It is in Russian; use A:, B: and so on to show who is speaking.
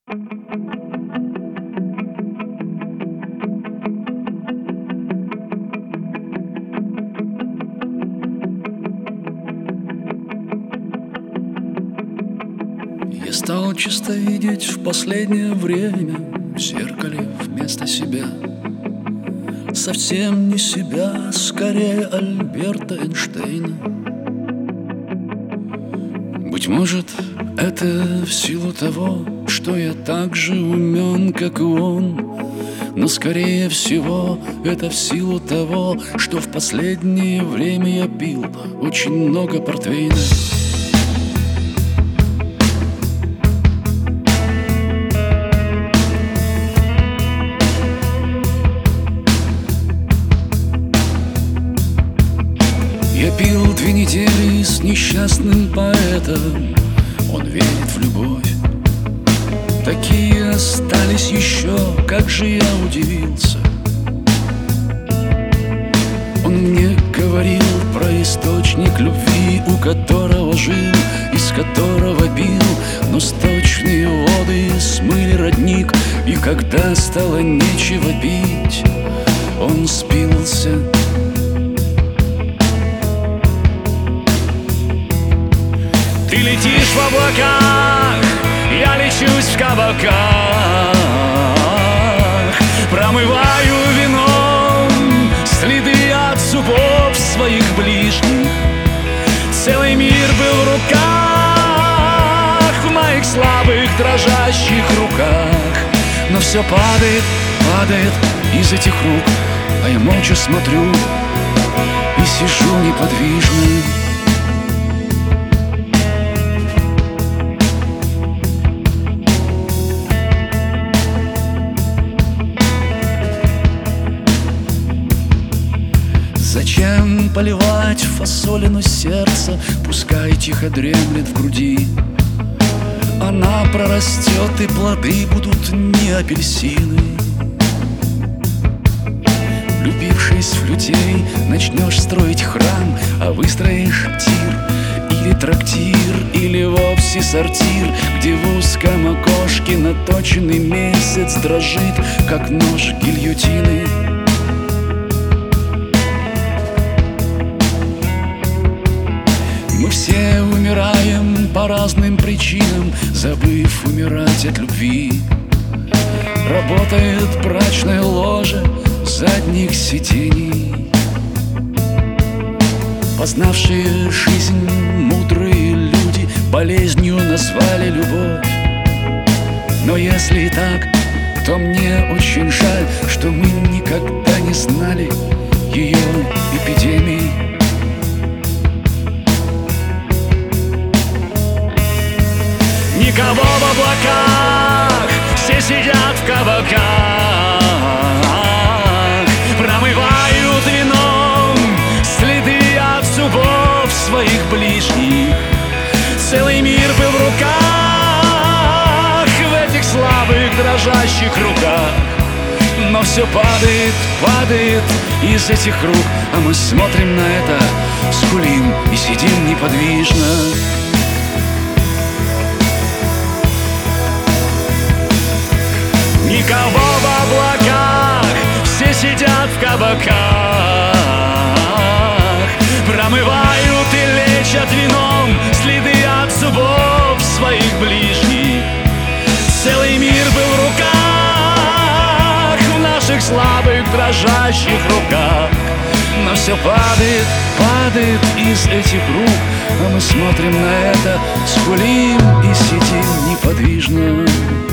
A: Я стал часто видеть в последнее время в зеркале вместо себя совсем не себя, скорее Альберта Эйнштейна. Быть может, это в силу того, что я так же умен, как и он, но скорее всего это в силу того, что в последнее время я пил очень много портвейна. Я пил 2 недели с несчастным поэтом, он верит в любовь. Такие остались еще, как же я удивился. Он мне говорил про источник любви, у которого жил, из которого пил, но сточные воды смыли родник, и когда стало нечего пить, он спился. Ты летишь в облаках, я лечусь в кабаках, промываю вином следы от зубов своих ближних. Целый мир был в руках, в моих слабых дрожащих руках. Но все падает, падает из этих рук, а я молча смотрю и сижу неподвижно. Зачем поливать фасолину сердце, пускай тихо дремлет в груди? Она прорастет, и плоды будут не апельсины. Влюбившись в людей, начнешь строить храм, а выстроишь тир или трактир, или вовсе сортир, где в узком окошке наточенный месяц дрожит, как нож гильотины. Мы все умираем по разным причинам, забыв умирать от любви. Работает брачное ложе задних сидений. Познавшие жизнь мудрые люди болезнью назвали любовь. Но если и так, то мне очень жаль, что мы никогда не знали ее эпидемии. Никого в облаках, все сидят в кабаках, промывают вином следы от зубов своих ближних. Целый мир был в руках, в этих слабых дрожащих руках. Но все падает, падает из этих рук, а мы смотрим на это, скулим и сидим неподвижно. Никого в облаках, все сидят в кабаках, промывают и лечат вином следы от зубов своих ближних. Целый мир был в руках, в наших слабых дрожащих руках. Но все падает, падает из этих рук, а мы смотрим на это, скулим и сидим неподвижно.